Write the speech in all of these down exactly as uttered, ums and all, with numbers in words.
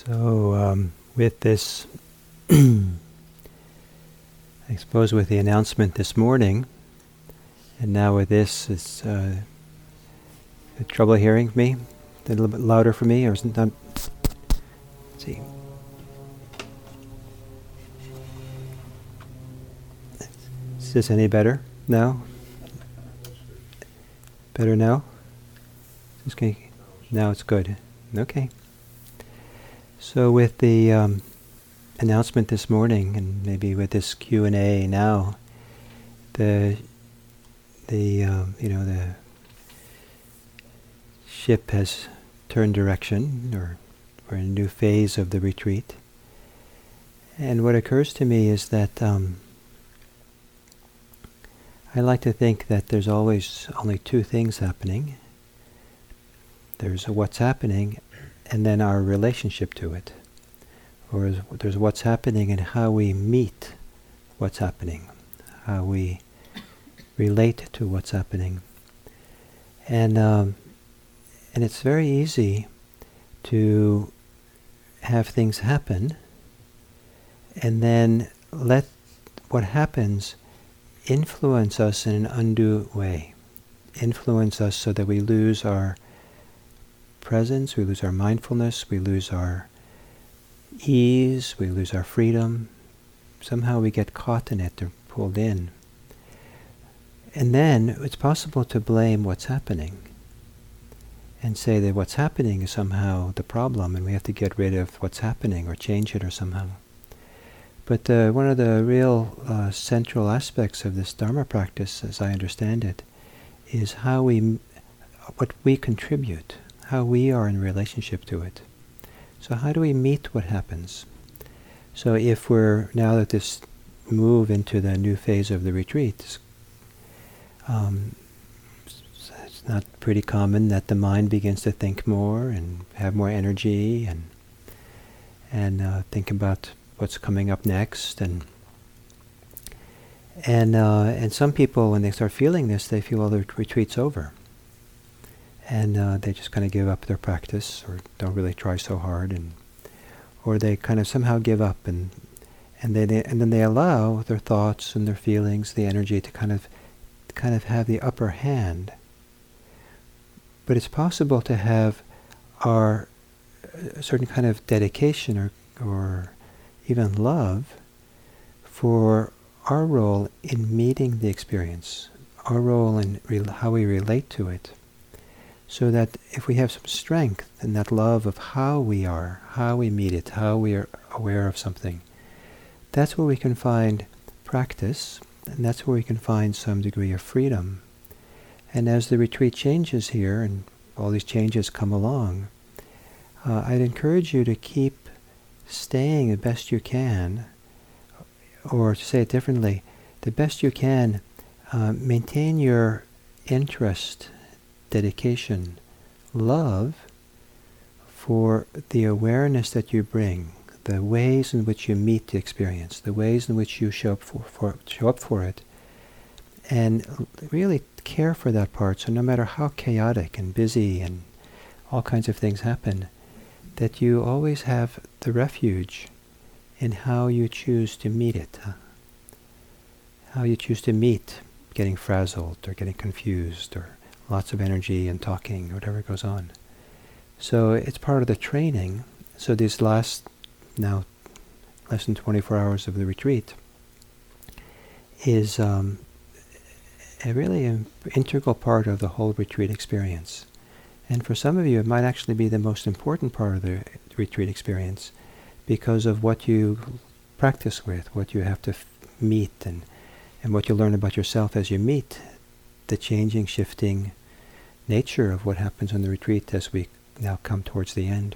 So um, with this, I suppose with the announcement this morning, and now with this, is uh, the trouble hearing me? A little bit louder for me, or is it not? Let's see. Is this any better now? Better now? Okay. Now it's good. Okay. So with the um, announcement this morning, and maybe with this Q and A now, the the um, you know the ship has turned direction, or we're in a new phase of the retreat. And what occurs to me is that um, I like to think that there's always only two things happening. There's what's happening, and then our relationship to it. Or there's what's happening and how we meet what's happening, how we relate to what's happening. And um, and it's very easy to have things happen and then let what happens influence us in an undue way. Influence us so that we lose our presence, we lose our mindfulness, we lose our ease, we lose our freedom. Somehow we get caught in it or pulled in. And then it's possible to blame what's happening and say that what's happening is somehow the problem and we have to get rid of what's happening or change it or somehow. But uh, one of the real uh, central aspects of this Dharma practice, as I understand it, is how we, m- what we contribute, how we are in relationship to it. So how do we meet what happens? So if we're, now that this move into the new phase of the retreat, um, it's not pretty common that the mind begins to think more and have more energy and and uh, think about what's coming up next, and and uh, and some people, when they start feeling this, they feel, well, the retreat's over, and uh, they just kind of give up their practice or don't really try so hard, and or they kind of somehow give up, and and they, they and then they allow their thoughts and their feelings, the energy, to kind of kind of have the upper hand. But it's possible to have our a certain kind of dedication or or even love for our role in meeting the experience, our role in re- how we relate to it, so that if we have some strength in that love of how we are, how we meet it, how we are aware of something, that's where we can find practice, and that's where we can find some degree of freedom. And as the retreat changes here, and all these changes come along, uh, I'd encourage you to keep staying the best you can, or to say it differently, the best you can, uh, maintain your interest, dedication, love for the awareness that you bring, the ways in which you meet the experience, the ways in which you show up for, for, show up for it, and really care for that part. So no matter how chaotic and busy and all kinds of things happen, that you always have the refuge in how you choose to meet it, huh? How you choose to meet getting frazzled or getting confused or lots of energy and talking, whatever goes on. So it's part of the training. So these last, now less than twenty-four hours of the retreat is um, a really an integral part of the whole retreat experience. And for some of you, it might actually be the most important part of the retreat experience because of what you practice with, what you have to f- meet, and, and what you learn about yourself as you meet the changing, shifting nature of what happens on the retreat as we now come towards the end.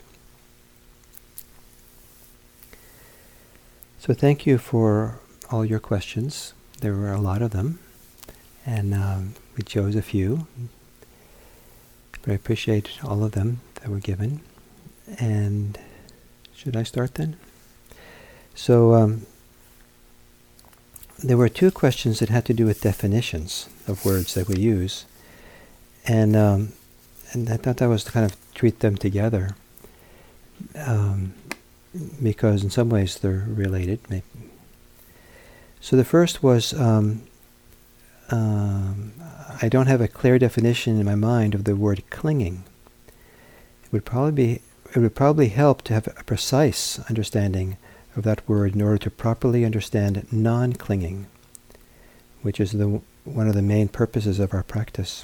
So thank you for all your questions. There were a lot of them, and um, we chose a few. But I appreciate all of them that were given. And should I start then? So um, there were two questions that had to do with definitions of words that we use. And um, and I thought that was to kind of treat them together. Um, because in some ways they're related. Maybe. So the first was, um, um, I don't have a clear definition in my mind of the word clinging. It would probably be, it would probably help to have a precise understanding of that word in order to properly understand non-clinging, which is the one of the main purposes of our practice.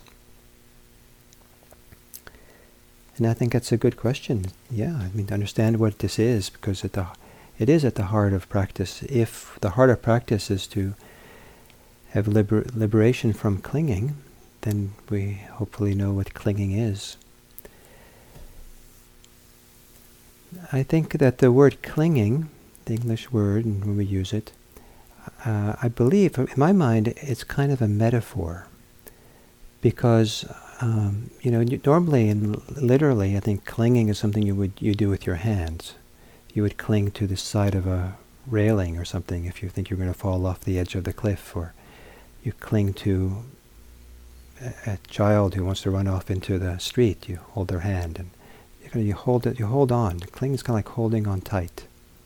And I think that's a good question. Yeah, I mean, to understand what this is, because at the, it is at the heart of practice. If the heart of practice is to have liber- liberation from clinging, then we hopefully know what clinging is. I think that the word clinging, the English word, and when we use it, uh, I believe, in my mind, it's kind of a metaphor. Because, um, you know, normally and literally, I think clinging is something you would you do with your hands. You would cling to the side of a railing or something if you think you're going to fall off the edge of the cliff, or you cling to a, a child who wants to run off into the street. You hold their hand and you, kind of, you hold it. You hold on. Clinging is kind of like holding on tight.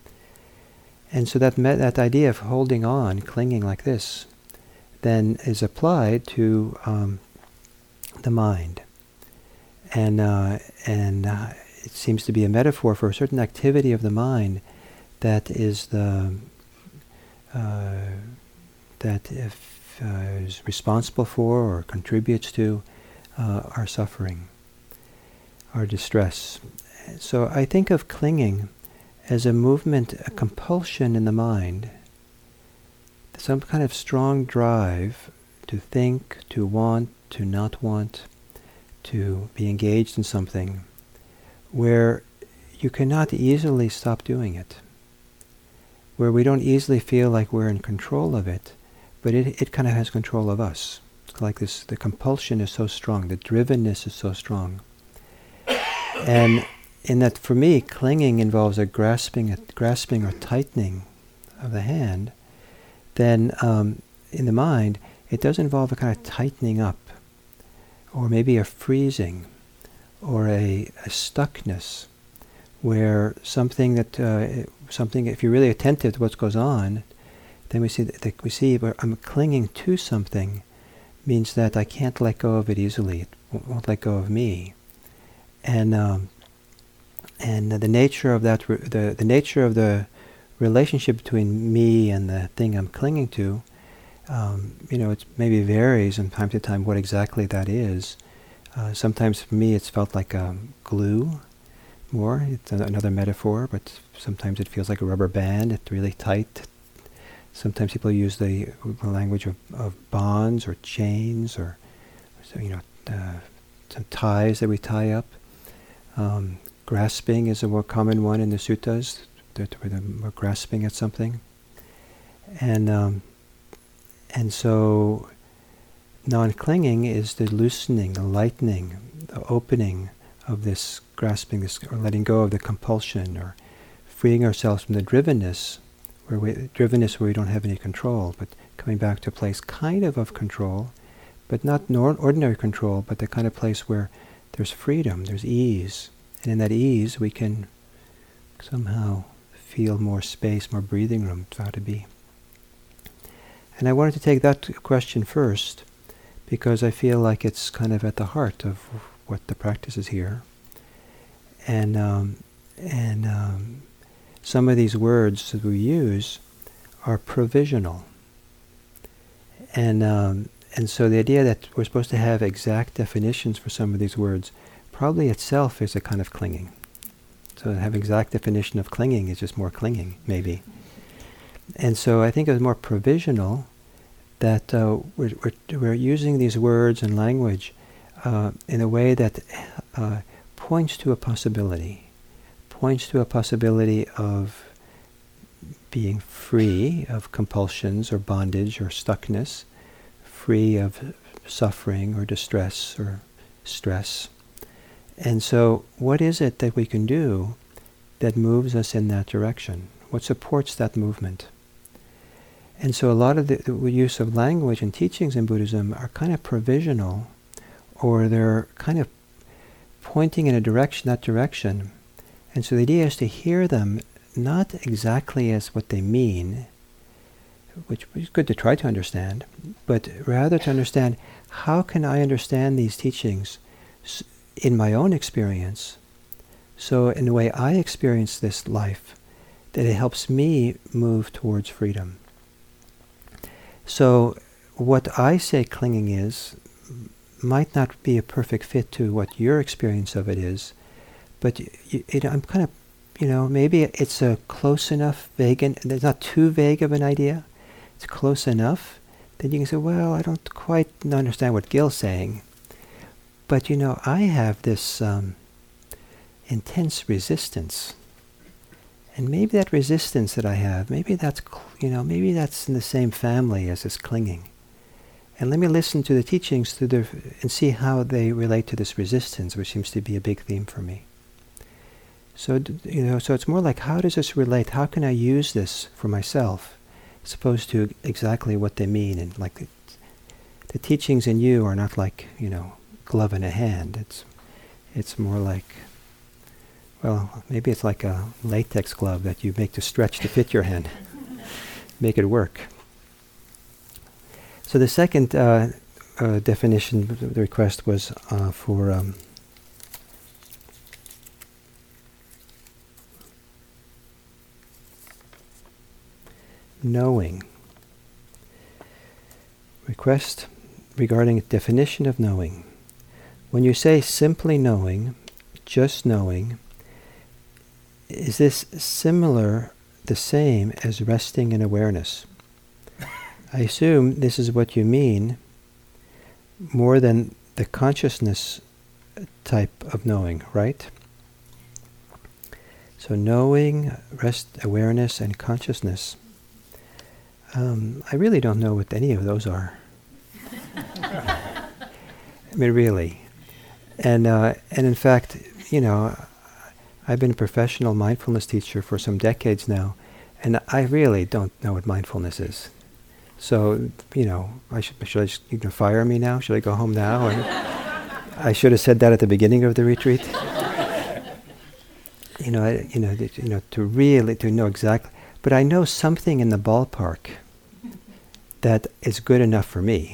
And so that me- that idea of holding on, clinging like this, then is applied to um, the mind, and uh, and uh, it seems to be a metaphor for a certain activity of the mind that is the uh, that if, uh, is responsible for or contributes to uh, our suffering, our distress. So I think of clinging as a movement, a compulsion in the mind, some kind of strong drive to think, to want, to not want, to be engaged in something where you cannot easily stop doing it, where we don't easily feel like we're in control of it, but it, it kind of has control of us. It's like this, the compulsion is so strong, the drivenness is so strong. And in that, for me, clinging involves a grasping, a grasping or tightening of the hand. Then um, in the mind, it does involve a kind of tightening up, or maybe a freezing, or a, a stuckness, where something that uh, something, if you're really attentive to what goes on, then we see that, that we see where I'm clinging to something means that I can't let go of it easily. It won't, won't let go of me, and um, and the nature of that, re- the the nature of the relationship between me and the thing I'm clinging to, um, you know, it maybe varies from time to time what exactly that is. Uh, sometimes for me it's felt like um, glue more. It's another metaphor, but sometimes it feels like a rubber band. It's really tight. Sometimes people use the language of, of bonds or chains or, so, you know, uh, some ties that we tie up. Um, grasping is a more common one in the suttas, that we're grasping at something. And um, and so non-clinging is the loosening, the lightening, the opening of this grasping, this, or letting go of the compulsion, or freeing ourselves from the drivenness, where we, drivenness where we don't have any control, but coming back to a place kind of of control, but not nor- ordinary control, but the kind of place where there's freedom, there's ease. And in that ease, we can somehow feel more space, more breathing room to how to be. And I wanted to take that question first, because I feel like it's kind of at the heart of what the practice is here. And um, and um, some of these words that we use are provisional. And um, and so the idea that we're supposed to have exact definitions for some of these words probably itself is a kind of clinging. So to have exact definition of clinging is just more clinging, maybe. And so I think it was more provisional that uh, we're, we're, we're using these words and language uh, in a way that uh, points to a possibility, points to a possibility of being free of compulsions or bondage or stuckness, free of suffering or distress or stress. And so what is it that we can do that moves us in that direction? What supports that movement? And so a lot of the, the use of language and teachings in Buddhism are kind of provisional, or they're kind of pointing in a direction, that direction. And so the idea is to hear them not exactly as what they mean, which is good to try to understand, but rather to understand how can I understand these teachings in my own experience, so in the way I experience this life, that it helps me move towards freedom. So what I say clinging is might not be a perfect fit to what your experience of it is, but it, it, I'm kind of, you know, maybe it's a close enough, vague, and it's not too vague of an idea. It's close enough that you can say, well, I don't quite understand what Gil's saying. But, you know, I have this um, intense resistance. And maybe that resistance that I have, maybe that's, you know, maybe that's in the same family as this clinging. And let me listen to the teachings through the, and see how they relate to this resistance, which seems to be a big theme for me. So, you know, so it's more like, how does this relate? How can I use this for myself, as opposed to exactly what they mean? And like, the, the teachings in you are not like, you know, glove in a hand. It's, it's more like, well, maybe it's like a latex glove that you make to stretch to fit your hand, make it work. So the second uh, uh, definition, the request was uh, for um, knowing. Request regarding definition of knowing. When you say simply knowing, just knowing, is this similar, the same as resting in awareness? I assume this is what you mean, more than the consciousness type of knowing, right? So knowing, rest, awareness, and consciousness. Um, I really don't know what any of those are. I mean, really. And uh, and in fact, you know, I've been a professional mindfulness teacher for some decades now, and I really don't know what mindfulness is. So, you know, I should, should I just, you know, fire me now? Should I go home now? And I should have said that at the beginning of the retreat. you know, I, you know, th- you know, to really to know exactly. But I know something in the ballpark that is good enough for me.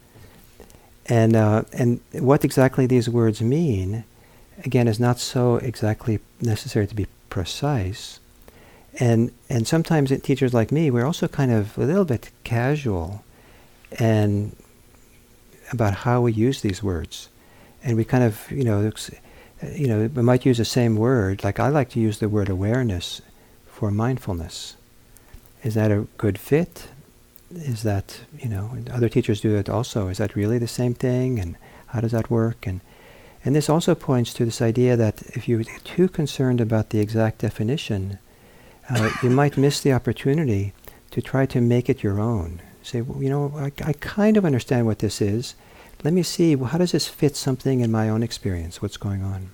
And uh, and what exactly these words mean, again, is not so exactly necessary to be precise. And and sometimes it, teachers like me, we're also kind of a little bit casual and about how we use these words. And we kind of, you know, you know, we might use the same word. Like I like to use the word awareness for mindfulness. Is that a good fit? Is that, you know, other teachers do it also. Is that really the same thing? And how does that work? And and this also points to this idea that if you're too concerned about the exact definition, uh, you might miss the opportunity to try to make it your own. Say, well, you know, I, I kind of understand what this is. Let me see, well, how does this fit something in my own experience? What's going on?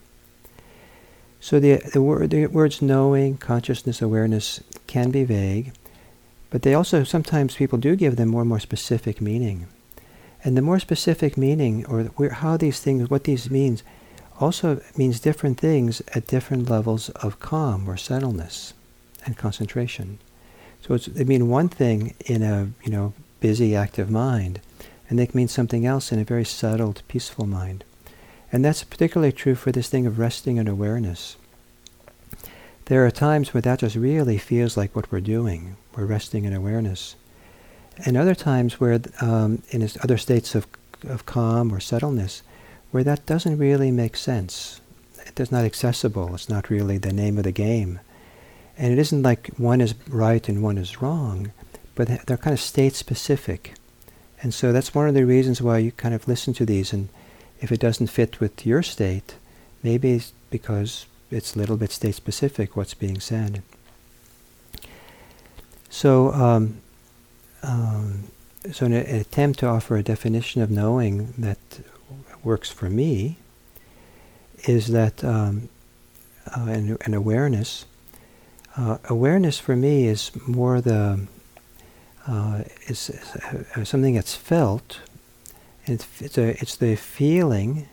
So the the, word, the words knowing, consciousness, awareness can be vague, but they also, sometimes people do give them more and more specific meaning. And the more specific meaning, or where, how these things, what these means, also means different things at different levels of calm or settledness and concentration. So it's, they mean one thing in a, you know, busy, active mind, and they can mean something else in a very settled, peaceful mind. And that's particularly true for this thing of resting in awareness. There are times where that just really feels like what we're doing. We're resting in awareness. And other times where, um, in other states of of calm or settledness, where that doesn't really make sense. It's not accessible. It's not really the name of the game. And it isn't like one is right and one is wrong, but they're kind of state-specific. And so that's one of the reasons why you kind of listen to these, and if it doesn't fit with your state, maybe it's because it's a little bit state-specific what's being said. So, um, um, so an, an attempt to offer a definition of knowing that works for me is that um, uh, an, an awareness. Uh, awareness for me is more the uh, is, is uh, something that's felt. It's it's a it's the feeling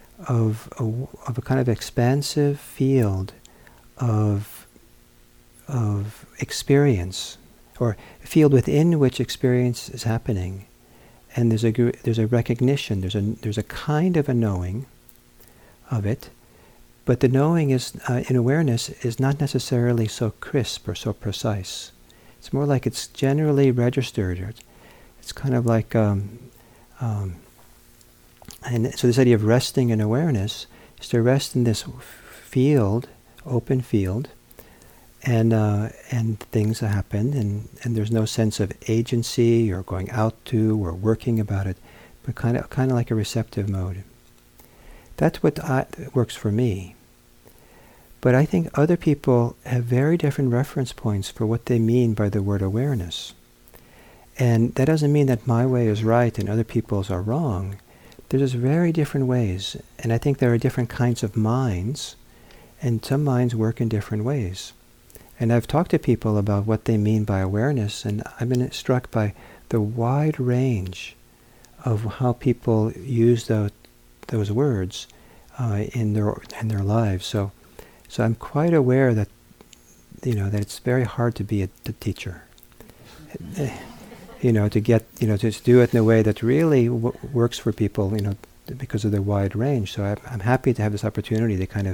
of a, of a kind of expansive field of of experience, or a field within which experience is happening, and there's a gr- there's a recognition, there's a there's a kind of a knowing of it, but the knowing is uh, in awareness is not necessarily so crisp or so precise. It's more like it's generally registered. It's kind of like, um, um, and so this idea of resting in awareness is to rest in this field, open field, and uh, and things happen, and, and there's no sense of agency or going out to or working about it, but kind of kind of like a receptive mode. That's what I, works for me. But I think other people have very different reference points for what they mean by the word awareness. And that doesn't mean that my way is right and other people's are wrong. There's just very different ways. And I think there are different kinds of minds, and some minds work in different ways. And I've talked to people about what they mean by awareness, and I've been struck by the wide range of how people use those those words uh, in their in their lives. So, so I'm quite aware that you know that it's very hard to be a, a teacher. You know, to get you know to do it in a way that really w- works for people. You know, because of the wide range. So I, I'm happy to have this opportunity to kind of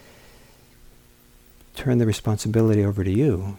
turn the responsibility over to you.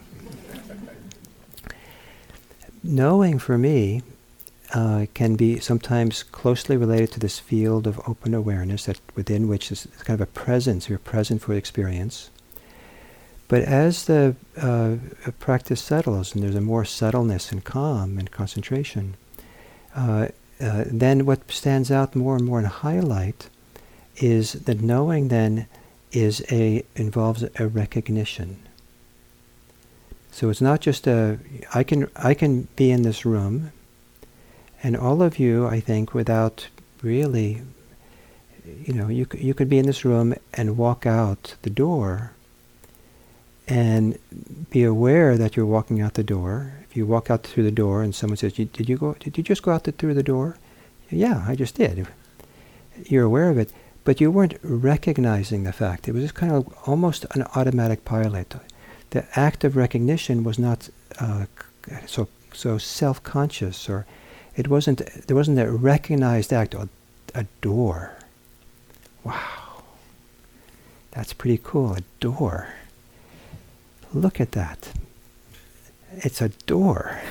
Knowing for me uh, can be sometimes closely related to this field of open awareness that within which is kind of a presence, you're present for experience. But as the uh, practice settles and there's a more subtleness and calm and concentration, uh, uh, then what stands out more and more in highlight is that knowing then is a involves a recognition. So it's not just a I can I can be in this room, and all of you, I think, without really, you know, you you could be in this room and walk out the door, and be aware that you're walking out the door. If you walk out through the door and someone says, "Did you go? Did you just go out the, through the door?" Yeah, I just did. You're aware of it. But you weren't recognizing the fact. It was just kind of almost an automatic pilot. The act of recognition was not uh, so so self-conscious, or it wasn't. There wasn't a recognized act. A, a door. Wow, that's pretty cool. A door. Look at that. It's a door.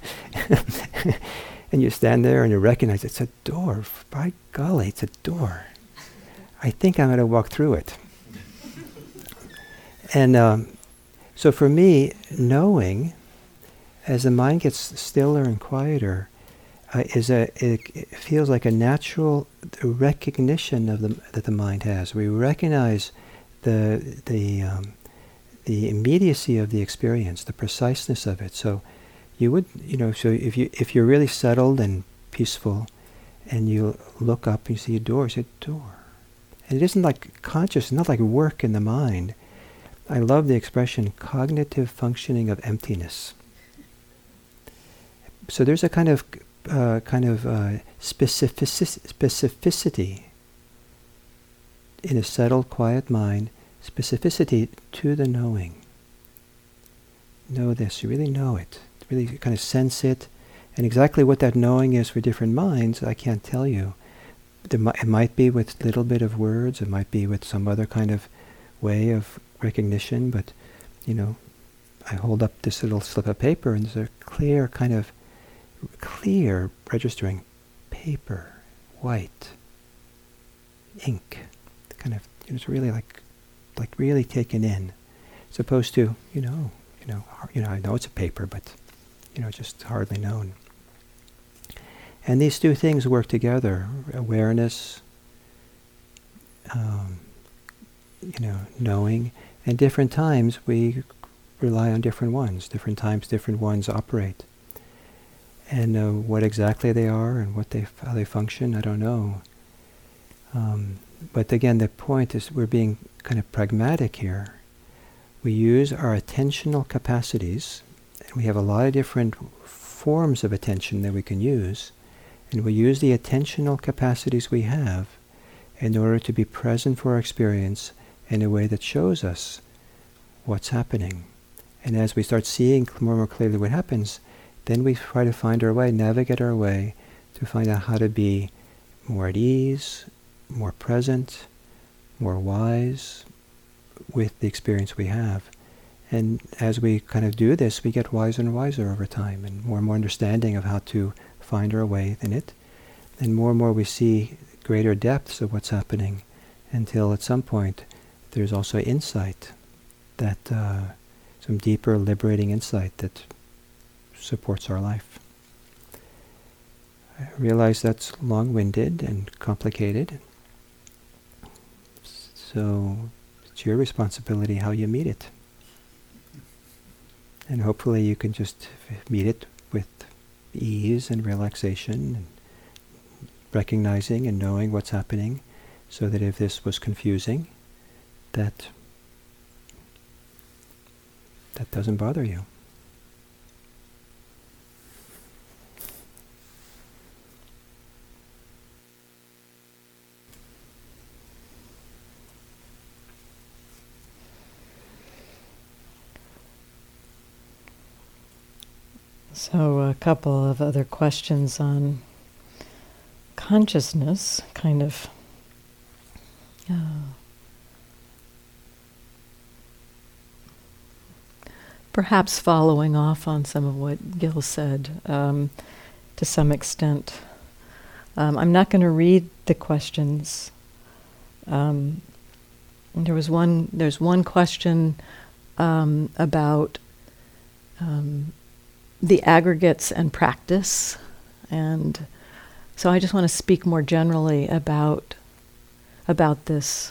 And you stand there and you recognize it's a door. By golly, it's a door. I think I'm going to walk through it. And um, so for me, knowing, as the mind gets stiller and quieter, uh, is a it, it feels like a natural recognition of the that the mind has. We recognize the the um, the immediacy of the experience, the preciseness of it. So you would, you know, so if you if you're really settled and peaceful, and you look up and you see a door, you say door. And it isn't like conscious, not like work in the mind. I love the expression cognitive functioning of emptiness. So there's a kind of uh, kind of uh, specifici- specificity in a settled, quiet mind, specificity to the knowing. Know this, you really know it. Really kind of sense it. And exactly what that knowing is for different minds, I can't tell you. It might be with a little bit of words, it might be with some other kind of way of recognition, but, you know, I hold up this little slip of paper and there's a clear kind of, clear registering, paper, white, ink, kind of, you know, it's really like, like really taken in, as opposed to, you know, you know, you know, I know it's a paper, but, you know, just hardly known. And these two things work together, awareness, um, you know, knowing. And different times we rely on different ones. Different times different ones operate. And uh, what exactly they are and what they how they function, I don't know. Um, but again, the point is we're being kind of pragmatic here. We use our attentional capacities, and we have a lot of different forms of attention that we can use. And we use the attentional capacities we have in order to be present for our experience in a way that shows us what's happening. And as we start seeing more and more clearly what happens, then we try to find our way, navigate our way, to find out how to be more at ease, more present, more wise with the experience we have. And as we kind of do this, we get wiser and wiser over time, and more and more understanding of how to find our way in it. And more and more we see greater depths of what's happening, until at some point there's also insight, that uh, some deeper liberating insight that supports our life. I realize that's long-winded and complicated, so it's your responsibility how you meet it. And hopefully you can just meet it with ease and relaxation, and recognizing and knowing what's happening, so that if this was confusing, that that doesn't bother you. So a couple of other questions on consciousness, kind of uh, perhaps following off on some of what Gil said um, to some extent. Um, I'm not going to read the questions. Um, there was one. There's one question um, about um, the aggregates and practice, and so I just want to speak more generally about about this,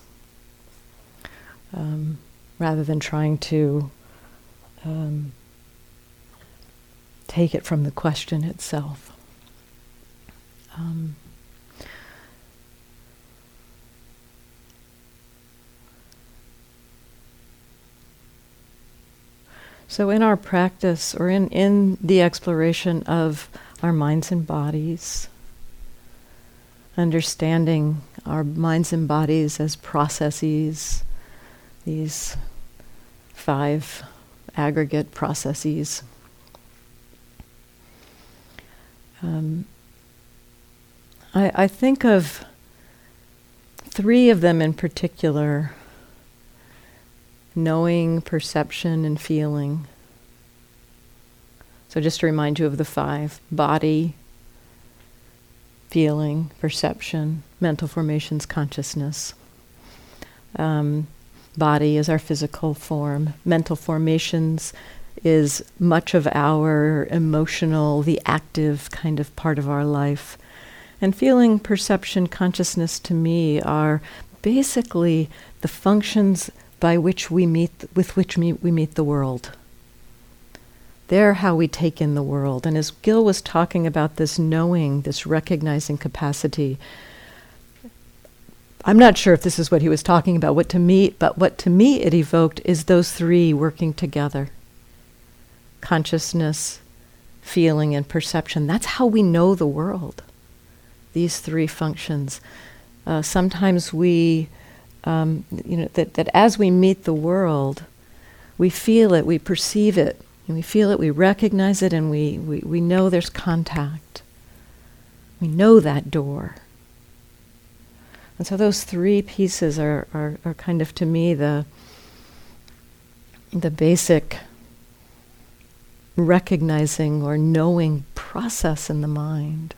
um, rather than trying to um, take it from the question itself. Um, So in our practice, or in, in the exploration of our minds and bodies, understanding our minds and bodies as processes, these five aggregate processes, um, I, I think of three of them in particular: knowing, perception, and feeling. So just to remind you of the five: body, feeling, perception, mental formations, consciousness. Um, body is our physical form. Mental formations is much of our emotional, the active kind of part of our life. And feeling, perception, consciousness to me are basically the functions by which we meet, with which we, we meet the world. They're how we take in the world. And as Gil was talking about this knowing, this recognizing capacity, I'm not sure if this is what he was talking about, what to me, but what to me it evoked is those three working together. Consciousness, feeling, and perception. That's how we know the world. These three functions. Uh, sometimes we Um, you know, that, that as we meet the world, we feel it, we perceive it, and we feel it, we recognize it, and we, we, we know there's contact. We know that door. And so those three pieces are, are, are kind of, to me, the, the basic recognizing or knowing process in the mind.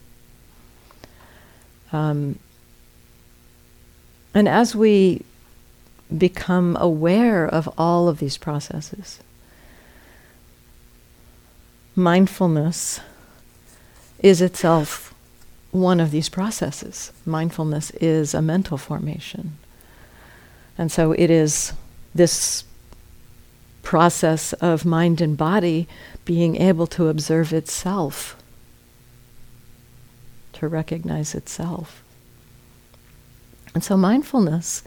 Um, And as we become aware of all of these processes, mindfulness is itself one of these processes. Mindfulness is a mental formation. And so it is this process of mind and body being able to observe itself, to recognize itself. And so mindfulness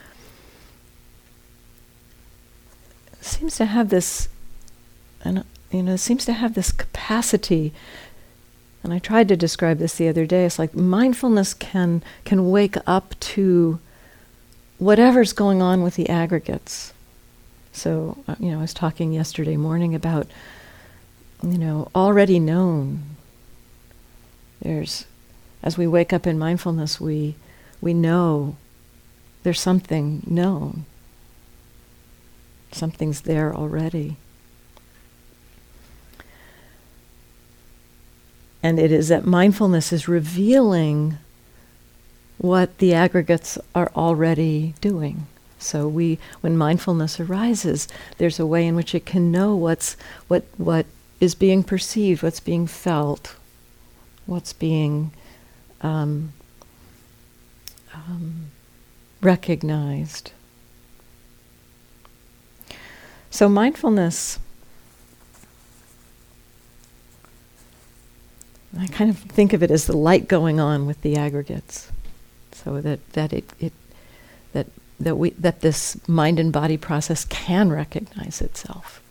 seems to have this, and you know, seems to have this capacity. And I tried to describe this the other day. It's like mindfulness can can wake up to whatever's going on with the aggregates. So, uh, you know, I was talking yesterday morning about, you know, already known. There's, as we wake up in mindfulness, we we know there's something known. Something's there already. And it is that mindfulness is revealing what the aggregates are already doing. So we, when mindfulness arises, there's a way in which it can know what's what what is being perceived, what's being felt, what's being um, um, recognized. So mindfulness, I kind of think of it as the light going on with the aggregates, so that that it, it that that we that this mind and body process can recognize itself.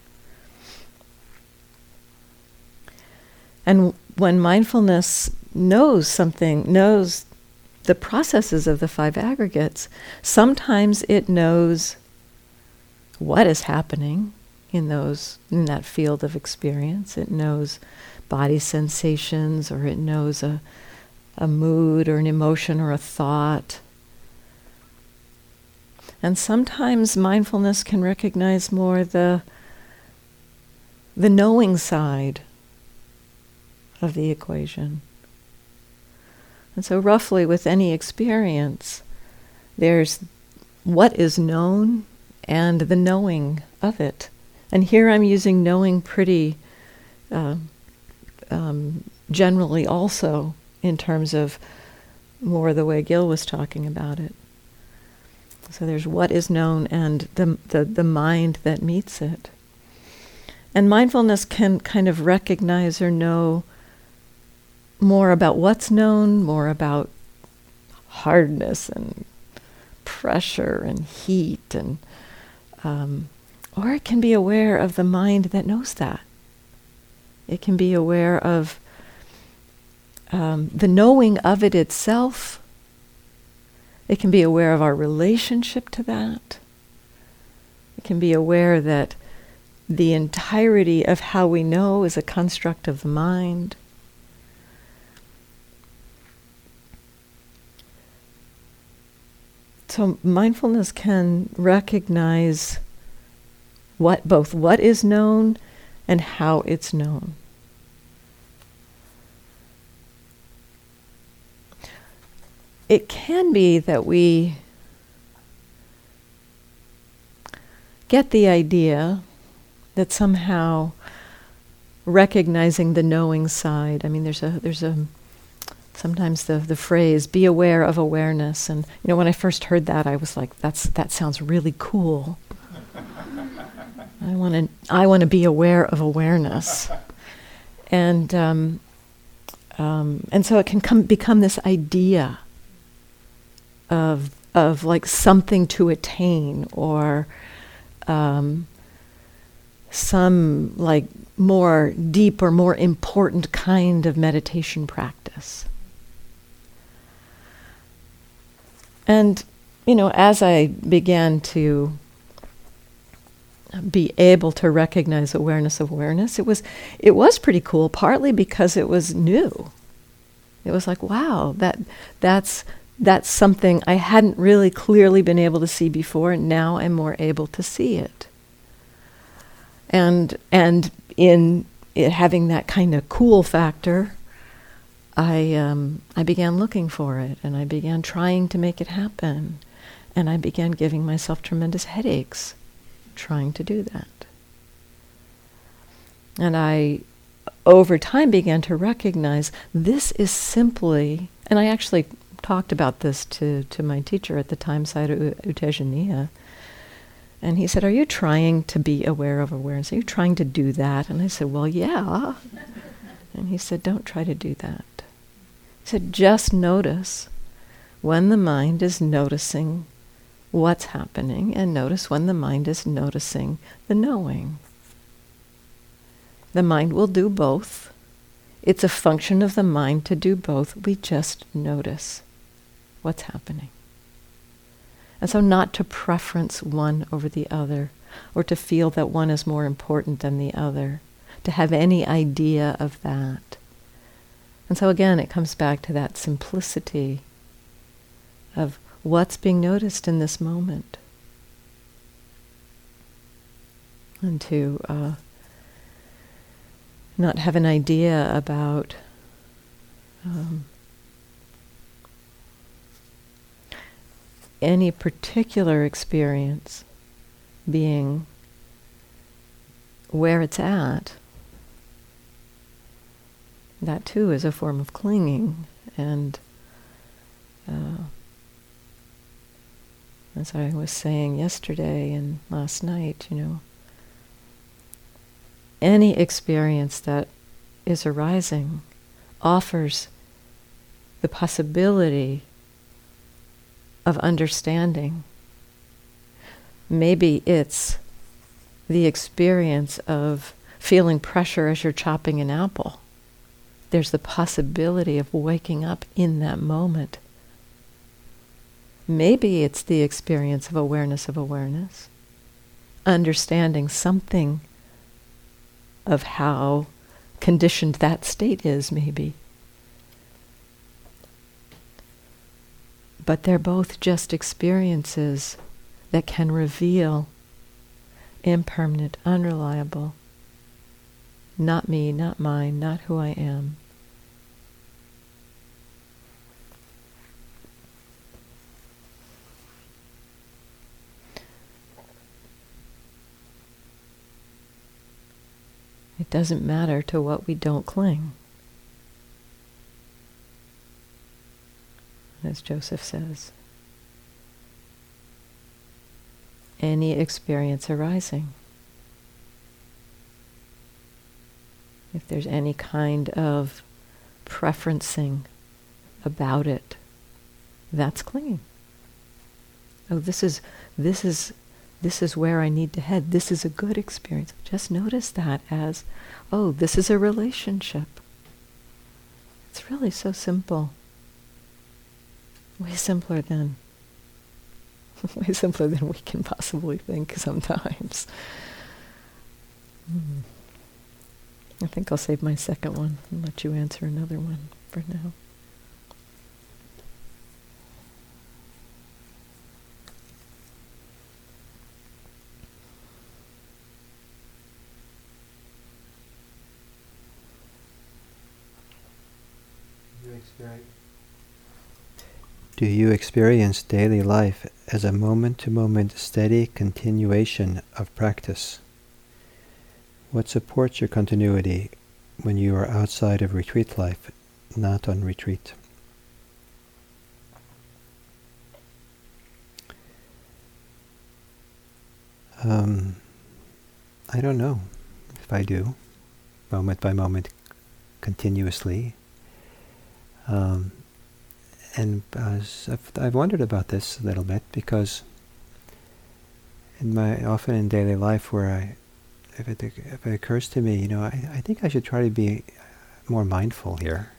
And when mindfulness knows something, knows the processes of the five aggregates, sometimes it knows what is happening in those in that field of experience. It knows body sensations, or it knows a a mood or an emotion or a thought. And sometimes mindfulness can recognize more the the knowing side of the equation. And so roughly with any experience, there's what is known and the knowing of it. And here I'm using knowing pretty uh, um, generally also in terms of more the way Gil was talking about it. So there's what is known and the, the, the mind that meets it. And mindfulness can kind of recognize or know more about what's known, more about hardness and pressure and heat, and um, or it can be aware of the mind that knows that. It can be aware of um, the knowing of it itself. It can be aware of our relationship to that. It can be aware that the entirety of how we know is a construct of the mind. So mindfulness can recognize what both what is known and how it's known. It can be that we get the idea that somehow recognizing the knowing side, I mean there's a there's a sometimes the, the phrase, be aware of awareness. And you know, when I first heard that, I was like, that's that sounds really cool. I want to I want to be aware of awareness. And um, um, and so it can come become this idea of of like something to attain, or um, some like more deep or more important kind of meditation practice. And, you know, as I began to be able to recognize awareness of awareness, it was it was pretty cool, partly because it was new. It was like, wow, that that's that's something I hadn't really clearly been able to see before, and now I'm more able to see it. And and in it having that kind of cool factor, I um, I began looking for it, and I began trying to make it happen, and I began giving myself tremendous headaches trying to do that. And I, over time, began to recognize this is simply, and I actually talked about this to, to my teacher at the time, Sayadaw U- Utejaniya, and he said, are you trying to be aware of awareness? Are you trying to do that? And I said, well, yeah. And he said, don't try to do that. He said, just notice when the mind is noticing what's happening, and notice when the mind is noticing the knowing. The mind will do both. It's a function of the mind to do both. We just notice what's happening. And so not to preference one over the other, or to feel that one is more important than the other, to have any idea of that. And so again, it comes back to that simplicity of what's being noticed in this moment. And to uh, not have an idea about um, any particular experience being where it's at. That too is a form of clinging. And uh, as I was saying yesterday and last night, you know, any experience that is arising offers the possibility of understanding. Maybe it's the experience of feeling pressure as you're chopping an apple. There's the possibility of waking up in that moment. Maybe it's the experience of awareness of awareness, understanding something of how conditioned that state is, maybe. But they're both just experiences that can reveal impermanent, unreliable, not me, not mine, not who I am. It doesn't matter to what we don't cling. As Joseph says, any experience arising, if there's any kind of preferencing about it, that's clinging. Oh, this is this is this is where I need to head. This is a good experience. Just notice that as, oh, this is a relationship. It's really so simple. Way simpler than way simpler than we can possibly think sometimes. Mm. I think I'll save my second one and let you answer another one for now. Do you experience daily life as a moment-to-moment steady continuation of practice? What supports your continuity when you are outside of retreat life, not on retreat? Um, I don't know if I do, moment by moment, continuously. Um, and uh, I've, I've wondered about this a little bit, because in my often in daily life, where I, if it if it occurs to me, you know, I, I think I should try to be more mindful here.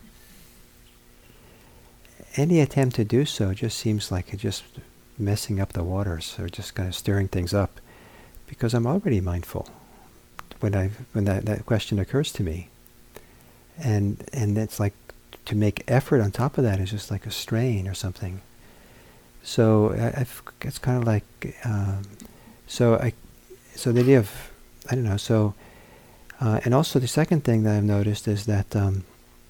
Any attempt to do so just seems like it's just messing up the waters, or just kind of stirring things up, because I'm already mindful when I when that, that question occurs to me, and and it's like, to make effort on top of that is just like a strain or something. So I, I've, it's kind of like, um, so I, so the idea of, I don't know, so, uh, and also the second thing that I've noticed is that, um,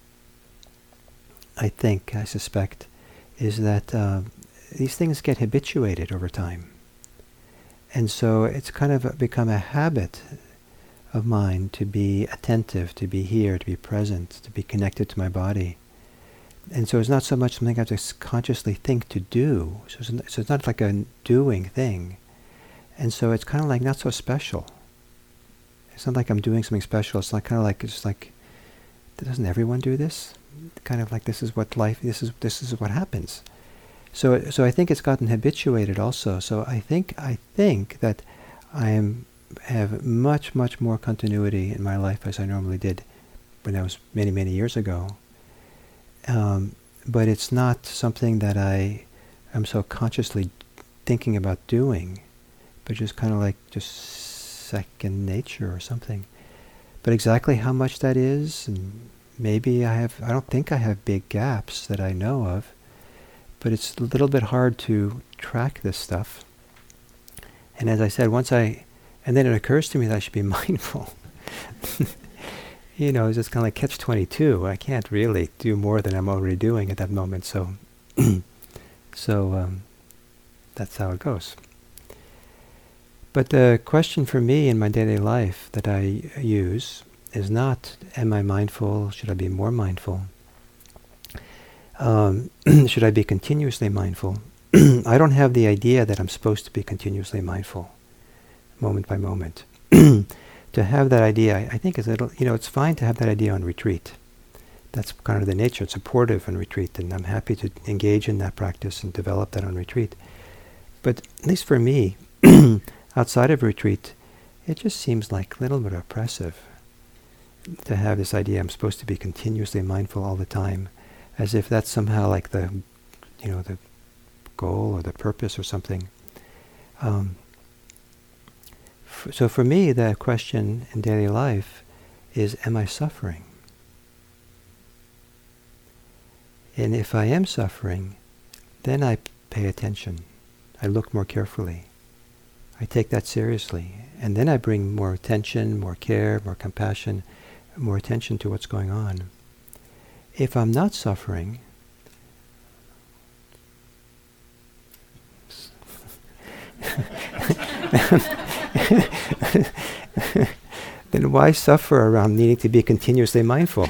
I think, I suspect, is that uh, these things get habituated over time. And so it's kind of become a habit of mine to be attentive, to be here, to be present, to be connected to my body. And so it's not so much something I have to consciously think to do. So it's, n- so it's not like a doing thing. And so it's kind of like not so special. It's not like I'm doing something special. It's like kind of like, it's like, doesn't everyone do this? Kind of like this is what life, this is this is what happens. So so I think it's gotten habituated also. So I think I think that I am have much much more continuity in my life as I normally did when I was many many years ago. Um, but it's not something that I am so consciously thinking about doing, but just kind of like just second nature or something. But exactly how much that is, and maybe I have, I don't think I have big gaps that I know of, but it's a little bit hard to track this stuff. And as I said, once I, and then it occurs to me that I should be mindful. You know, it's just kind of like catch twenty-two. I can't really do more than I'm already doing at that moment. So, so um, that's how it goes. But the question for me in my daily life that I use is not, am I mindful? Should I be more mindful? Um, should I be continuously mindful? I don't have the idea that I'm supposed to be continuously mindful, moment by moment. To have that idea, I, I think is a little, you know, it's fine to have that idea on retreat. That's kind of the nature. It's supportive on retreat, and I'm happy to engage in that practice and develop that on retreat. But at least for me, outside of retreat, it just seems like a little bit oppressive to have this idea I'm supposed to be continuously mindful all the time, as if that's somehow like the, you know, the goal or the purpose or something. Um, f- so for me, the question in daily life is, am I suffering? And if I am suffering, then I pay attention. I look more carefully. I take that seriously. And then I bring more attention, more care, more compassion, more attention to what's going on. If I'm not suffering, then why suffer around needing to be continuously mindful?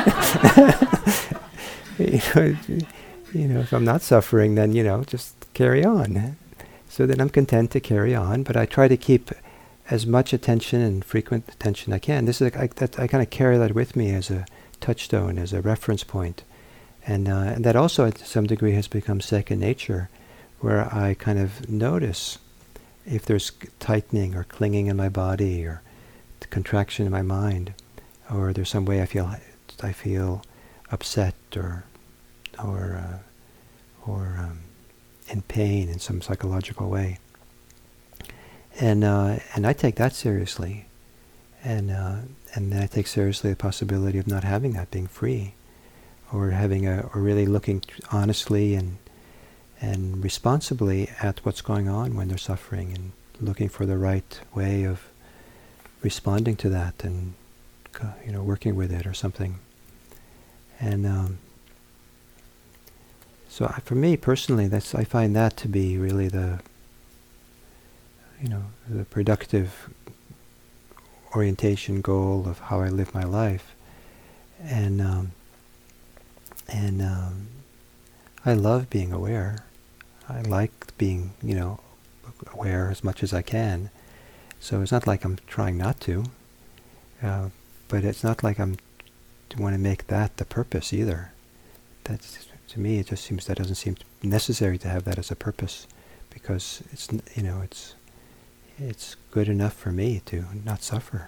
you, know, you know, if I'm not suffering, then, you know, just carry on. So then I'm content to carry on, but I try to keep as much attention and frequent attention I can. This is I, that I kind of carry that with me as a touchstone, as a reference point, and, uh, and that also to some degree has become second nature, where I kind of notice if there's tightening or clinging in my body or contraction in my mind, or there's some way I feel I feel upset or or uh, or um, in pain in some psychological way. And uh, and I take that seriously, and uh, and then I take seriously the possibility of not having that, being free, or having a, or really looking honestly and and responsibly at what's going on when they're suffering, and looking for the right way of responding to that, and you know, working with it or something. And um, so I, for me personally, that's I find that to be really the you know, the productive orientation goal of how I live my life. And um, and um, I love being aware. I like being, you know, aware as much as I can. So it's not like I'm trying not to, uh, but it's not like I'm to want to make that the purpose either. That's, to me, it just seems that doesn't seem necessary to have that as a purpose, because it's, you know, it's it's good enough for me to not suffer.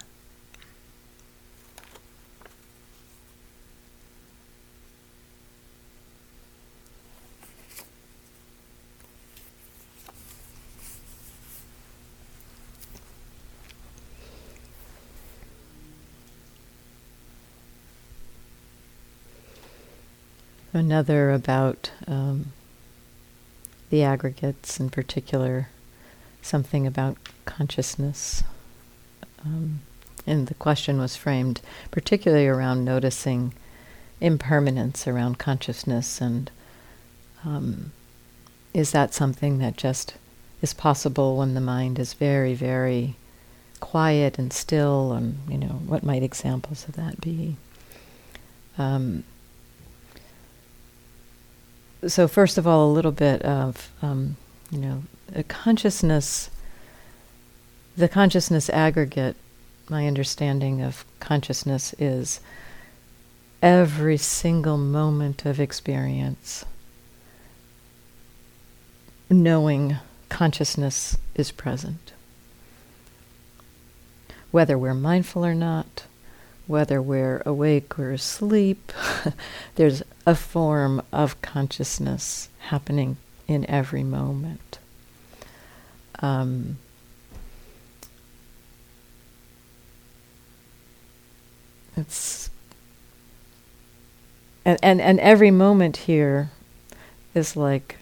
Another about um, the aggregates, in particular, something about consciousness. Um, and the question was framed particularly around noticing impermanence around consciousness, and um, is that something that just is possible when the mind is very, very quiet and still, and, you know, what might examples of that be? Um, So first of all, a little bit of, um, you know, a consciousness, the consciousness aggregate, my understanding of consciousness is every single moment of experience, knowing consciousness is present. Whether we're mindful or not, whether we're awake or asleep, there's a form of consciousness happening in every moment. Um, it's and, and and every moment here is like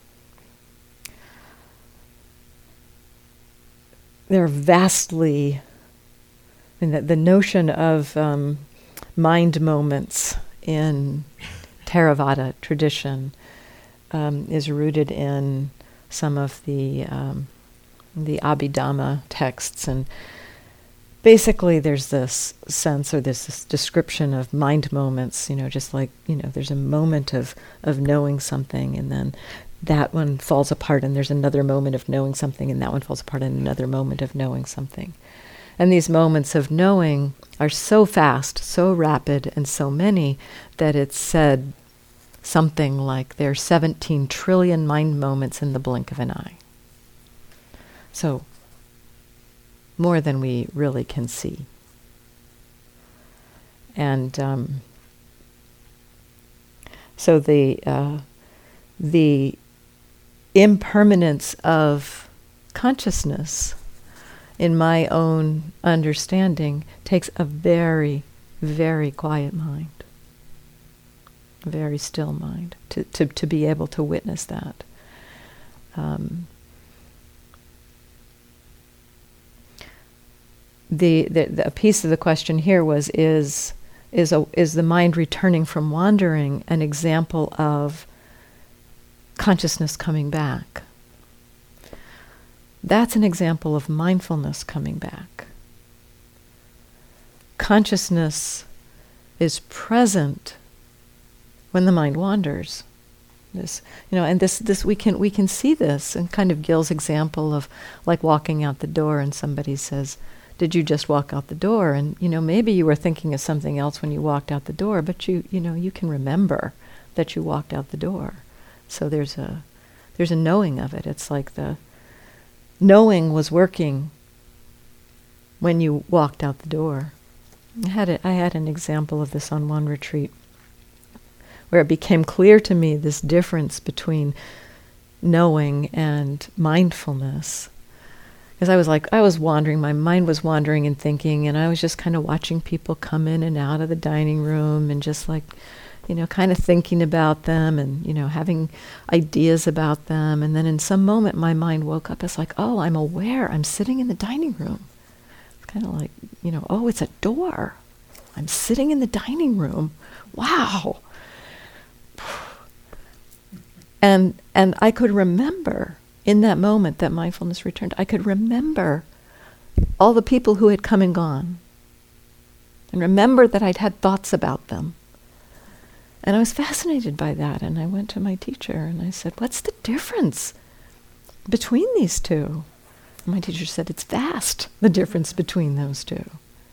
they're vastly. I mean, the, the notion of um, mind moments in Theravada tradition um, is rooted in some of the um, the Abhidhamma texts, and basically there's this sense or this, this description of mind moments. You know, just like you know, there's a moment of of knowing something, and then that one falls apart, and there's another moment of knowing something, and that one falls apart, and another moment of knowing something. And these moments of knowing are so fast, so rapid, and so many that it's said something like there are seventeen trillion mind moments in the blink of an eye. So, more than we really can see. And um, so the uh, the impermanence of consciousness, in my own understanding, takes a very, very quiet mind, a very still mind, to, to, to be able to witness that. Um, the, the, the a piece of the question here was, is, is, a, is the mind returning from wandering an example of consciousness coming back? That's an example of mindfulness coming back. Consciousness is present when the mind wanders. This, you know, and this, this we can we can see this in kind of Gil's example of like walking out the door, and somebody says, "Did you just walk out the door?" And you know, maybe you were thinking of something else when you walked out the door, but you you know you can remember that you walked out the door. So there's a there's a knowing of it. It's like the knowing was working when you walked out the door. I had a, I had an example of this on one retreat where it became clear to me this difference between knowing and mindfulness. Because I was like, I was wandering, my mind was wandering and thinking, and I was just kind of watching people come in and out of the dining room and just like, you know, kind of thinking about them and, you know, having ideas about them. And then in some moment, my mind woke up as like, oh, I'm aware. I'm sitting in the dining room. It's kind of like, you know, oh, it's a door. I'm sitting in the dining room. Wow. And and I could remember in that moment that mindfulness returned, I could remember all the people who had come and gone. And remember that I'd had thoughts about them. And I was fascinated by that, and I went to my teacher and I said, what's the difference between these two? And my teacher said, it's vast, the difference between those two.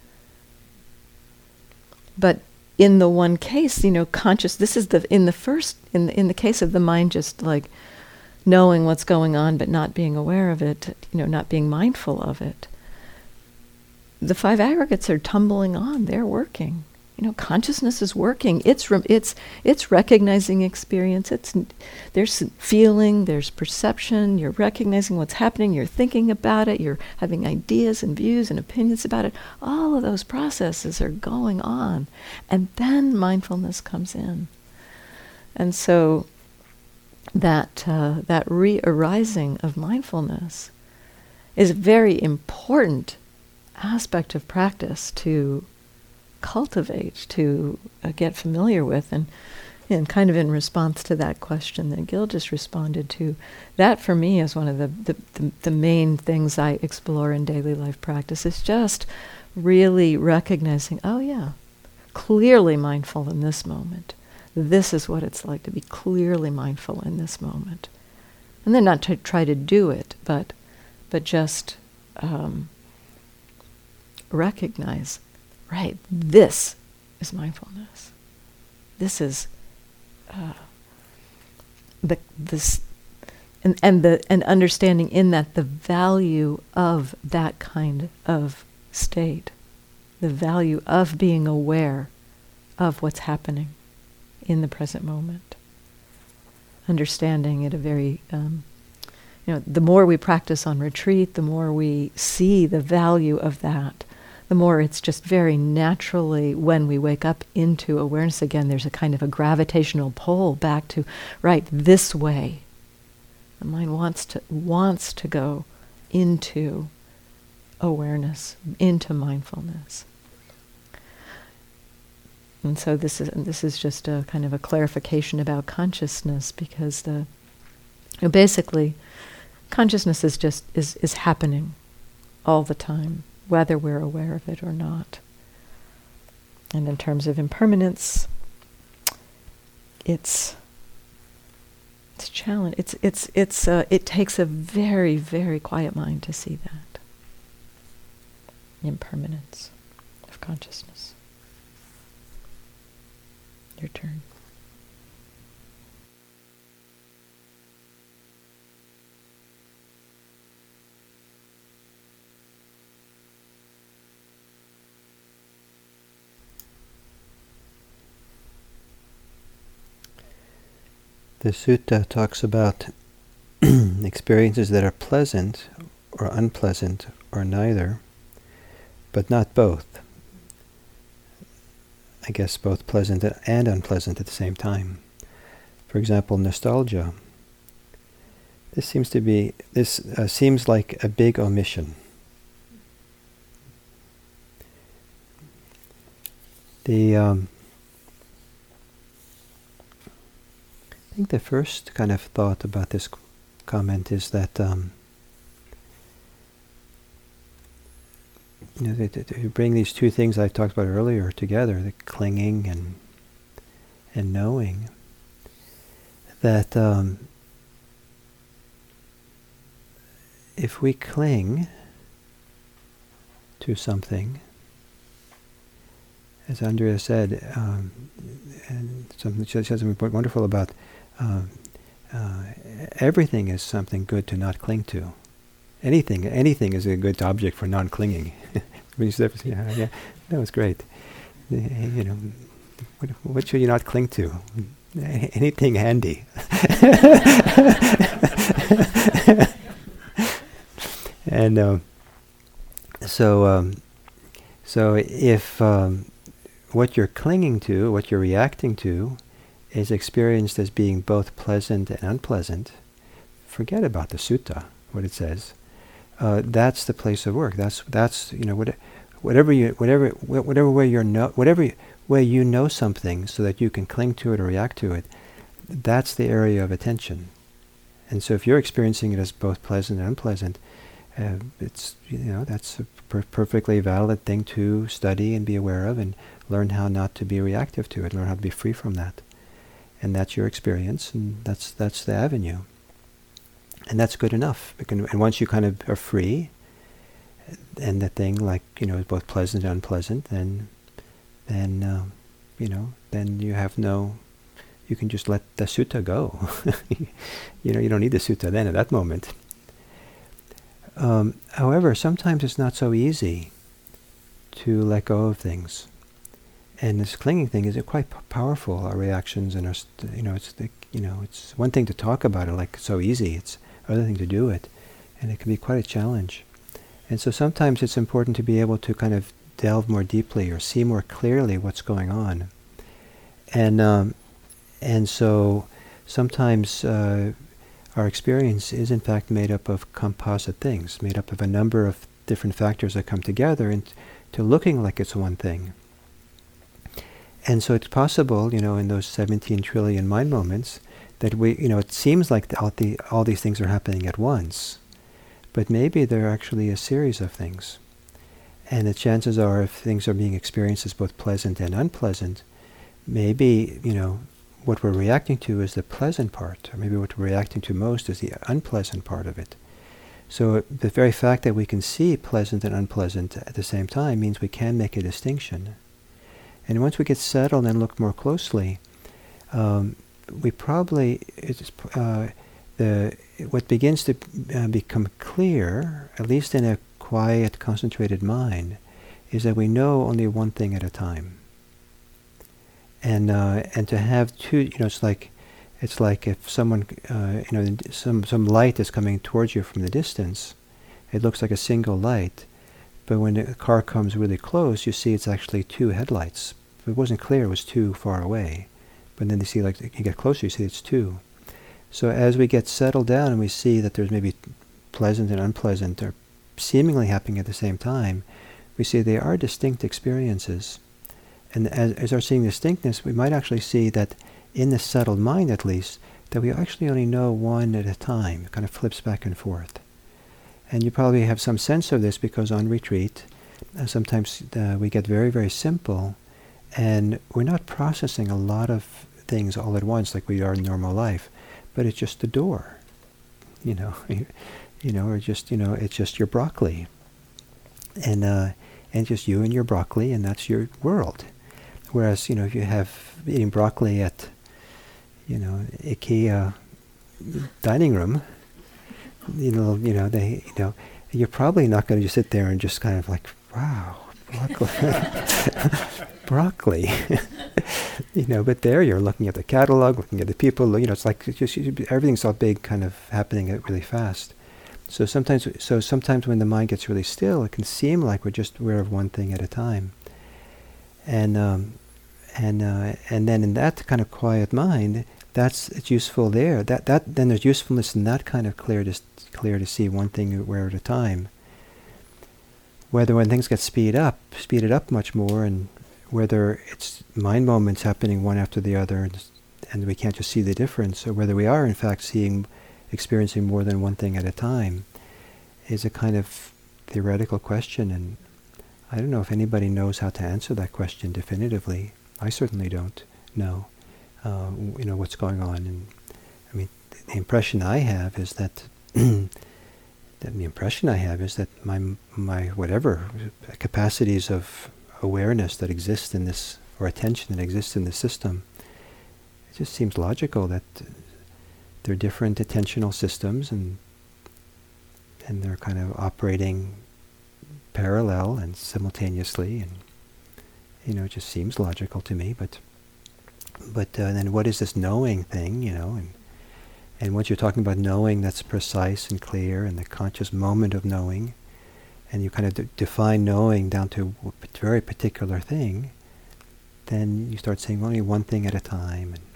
But in the one case, you know, conscious, this is the, in the first, in the, in the case of the mind just like knowing what's going on but not being aware of it, you know, not being mindful of it, the five aggregates are tumbling on, they're working. You know, consciousness is working. It's re- it's it's recognizing experience. It's there's feeling, there's perception. You're recognizing what's happening. You're thinking about it. You're having ideas and views and opinions about it. All of those processes are going on, and then mindfulness comes in. And so that uh, that re-arising of mindfulness is a very important aspect of practice to cultivate, to uh, get familiar with. And, and kind of in response to that question that Gil just responded to, that for me is one of the, the, the, the main things I explore in daily life practice, is just really recognizing, oh yeah, clearly mindful in this moment. This is what it's like to be clearly mindful in this moment. And then not to try to do it, but but just um, recognize, right, this is mindfulness. This is uh, the this and and the and understanding in that the value of that kind of state, the value of being aware of what's happening in the present moment. Understanding it a very, um, you know, the more we practice on retreat, the more we see the value of that, the more it's just very naturally, when we wake up into awareness again, there's a kind of a gravitational pull back to, right, this way. The mind wants to wants to go into awareness, into mindfulness. And so this is this is just a kind of a clarification about consciousness, because the you know, basically consciousness is just is, is happening all the time, whether we're aware of it or not. And in terms of impermanence, it's it's challenge. It's it's it's uh, it takes a very very quiet mind to see that impermanence of consciousness. Your turn. The sutta talks about experiences that are pleasant or unpleasant or neither, but not both. I guess both pleasant and unpleasant at the same time. For example, nostalgia. This seems to be, this uh, seems like a big omission. The, um, I think the first kind of thought about this c- comment is that um, you know, to, to bring these two things I talked about earlier together, the clinging and and knowing, that um, if we cling to something, as Andrea said, um, and something she said something wonderful about uh, uh, everything is something good to not cling to. Anything, anything is a good object for non-clinging. When you said, yeah, yeah, that was great. Uh, you know, what, what should you not cling to? Anything handy. And um, so, um, so if um, what you're clinging to, what you're reacting to, is experienced as being both pleasant and unpleasant, forget about the sutta, what it says. Uh, that's the place of work. That's that's you know what, whatever you whatever whatever way you know whatever way you know something so that you can cling to it or react to it. That's the area of attention. And so if you're experiencing it as both pleasant and unpleasant, uh, it's you know that's a per- perfectly valid thing to study and be aware of, and learn how not to be reactive to it. Learn how to be free from that. And that's your experience, and that's that's the avenue. And that's good enough. Can, and once you kind of are free, and the thing, like, you know, is both pleasant and unpleasant, then, then, uh, you know, then you have no, you can just let the sutta go. You know, you don't need the sutta then at that moment. Um, however, sometimes it's not so easy to let go of things. And this clinging thing is quite p- powerful. Our reactions and our, st- you know, it's the, you know, it's one thing to talk about it like so easy. It's another thing to do it, and it can be quite a challenge. And so sometimes it's important to be able to kind of delve more deeply or see more clearly what's going on. And um, and so sometimes uh, our experience is in fact made up of composite things, made up of a number of different factors that come together into looking like it's one thing. And so it's possible, you know, in those seventeen trillion mind moments, that we, you know, it seems like the, all, the, all these things are happening at once, but maybe they're actually a series of things. And the chances are, if things are being experienced as both pleasant and unpleasant, maybe, you know, what we're reacting to is the pleasant part, or maybe what we're reacting to most is the unpleasant part of it. So the very fact that we can see pleasant and unpleasant at the same time means we can make a distinction. And once we get settled and look more closely, um, we probably, it's, uh, the what begins to uh, become clear, at least in a quiet, concentrated mind, is that we know only one thing at a time. And uh, and to have two, you know, it's like it's like if someone, uh, you know, some some light is coming towards you from the distance, it looks like a single light, But when the car comes really close, you see it's actually two headlights. If it wasn't clear, it was two far away. But then you see, like, you get closer, you see it's two. So as we get settled down and we see that there's maybe pleasant and unpleasant or seemingly happening at the same time, we see they are distinct experiences. And as, as our seeing distinctness, we might actually see that in the settled mind, at least, that we actually only know one at a time. It kind of flips back and forth. And you probably have some sense of this because on retreat, uh, sometimes uh, we get very, very simple, and we're not processing a lot of things all at once like we are in normal life, but it's just the door, you know, you know, or just, you know, it's just your broccoli, and uh, and just you and your broccoli, and that's your world. Whereas, you know, if you have eating broccoli at, you know, IKEA dining room, you know, you know, they, you know, you're probably not going to just sit there and just kind of like, wow, broccoli, broccoli, you know. But there, you're looking at the catalog, looking at the people. You know, it's like it's just everything's all big, kind of happening really fast. So sometimes, so sometimes when the mind gets really still, it can seem like we're just aware of one thing at a time. And um, and uh, and then in that kind of quiet mind, that's it's useful there. That that then there's usefulness in that kind of clear to clear to see one thing aware at a time. Whether when things get speed up, speeded up much more, and whether it's mind moments happening one after the other, and, and we can't just see the difference, or whether we are in fact seeing, experiencing more than one thing at a time, is a kind of theoretical question, and I don't know if anybody knows how to answer that question definitively. I certainly don't know, uh, you know, what's going on. And I mean, th- the impression I have is that, that the impression I have is that my my whatever capacities of awareness that exist in this, or attention that exists in the system, it just seems logical that uh, there are different attentional systems, and and they're kind of operating parallel and simultaneously, and you know, it just seems logical to me. But but uh, then what is this knowing thing, you know? And and once you're talking about knowing that's precise and clear, and the conscious moment of knowing, and you kind of d- define knowing down to a very particular thing, then you start saying only one thing at a time. And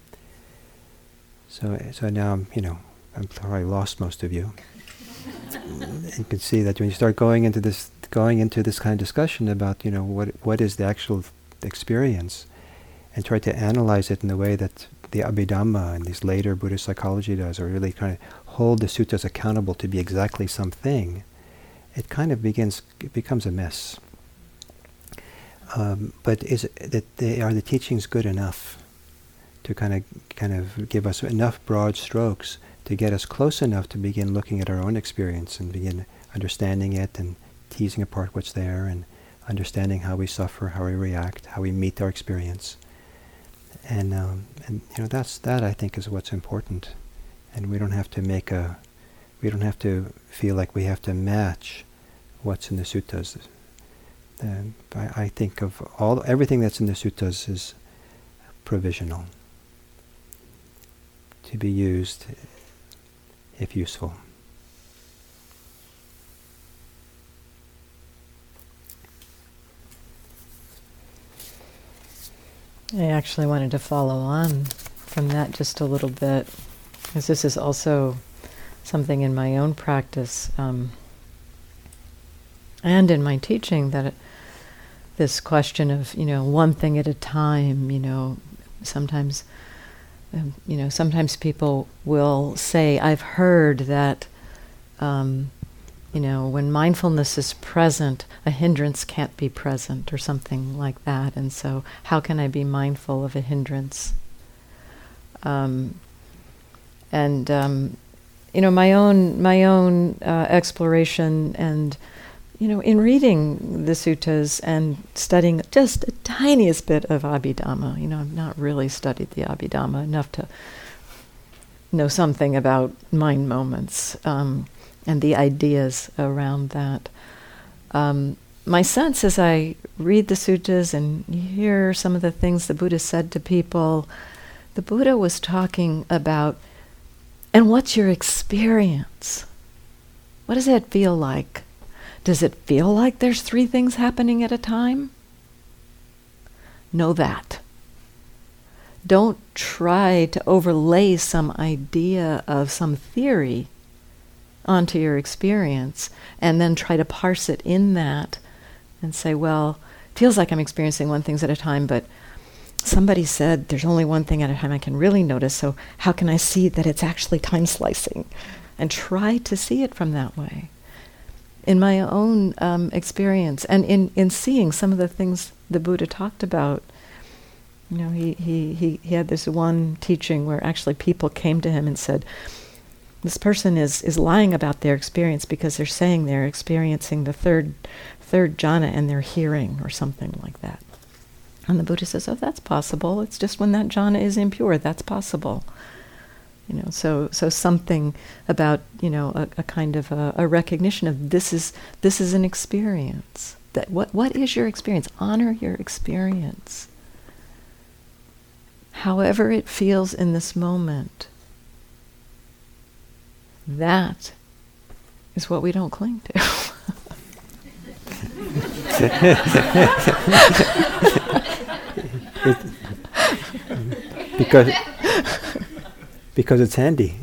so so now I'm, you know, I'm probably lost most of you. You can see that when you start going into this going into this kind of discussion about, you know, what what is the actual experience, and try to analyze it in the way that the Abhidhamma and this later Buddhist psychology does, or really kind of hold the suttas accountable to be exactly something, it kind of begins, it becomes a mess. Um, but is it that they are the teachings good enough to kind of kind of give us enough broad strokes to get us close enough to begin looking at our own experience and begin understanding it and teasing apart what's there and understanding how we suffer, how we react, how we meet our experience. And um, and you know, that's that I think is what's important. And we don't have to make a, we don't have to feel like we have to match what's in the suttas. And I, I think of all everything that's in the suttas is provisional, to be used if useful. I actually wanted to follow on from that just a little bit, because this is also something in my own practice um, and in my teaching, that it, this question of, you know, one thing at a time, you know, sometimes, um, you know, sometimes people will say, I've heard that, um, you know, when mindfulness is present, a hindrance can't be present, or something like that. And so, how can I be mindful of a hindrance? Um, and um, you know, my own my own uh, exploration, and you know, in reading the suttas and studying just a tiniest bit of Abhidhamma, you know, I've not really studied the Abhidhamma enough to know something about mind moments. Um, and the ideas around that. Um, my sense as I read the suttas and hear some of the things the Buddha said to people, the Buddha was talking about, and what's your experience? What does that feel like? Does it feel like there's three things happening at a time? Know that. Don't try to overlay some idea of some theory onto your experience and then try to parse it in that and say, well, it feels like I'm experiencing one thing at a time, but somebody said there's only one thing at a time I can really notice, so how can I see that it's actually time slicing? And try to see it from that way. In my own um, experience, and in, in seeing some of the things the Buddha talked about, you know, he, he, he, he had this one teaching where actually people came to him and said, this person is, is lying about their experience because they're saying they're experiencing the third third jhana and they're hearing or something like that. And the Buddha says, oh, that's possible. It's just when that jhana is impure, that's possible. You know, so so something about, you know, a, a kind of a, a recognition of this is this is an experience. That what what is your experience? Honor your experience. However it feels in this moment. That is what we don't cling to. it, because because it's handy.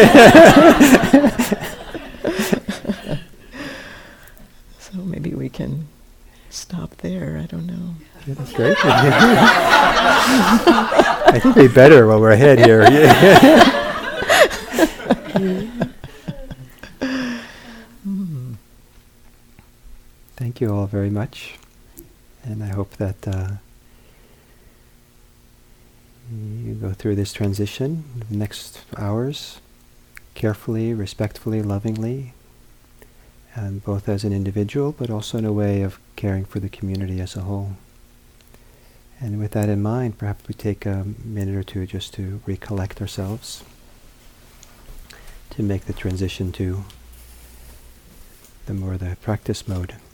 So maybe we can stop there. I don't know. Yeah, that's great. I think it'd be better while we're ahead here. mm. Thank you all very much, and I hope that uh, you go through this transition the next hours carefully, respectfully, lovingly, and both as an individual but also in a way of caring for the community as a whole. And with that in mind, perhaps we take a minute or two just to recollect ourselves, to make the transition to the more the practice mode.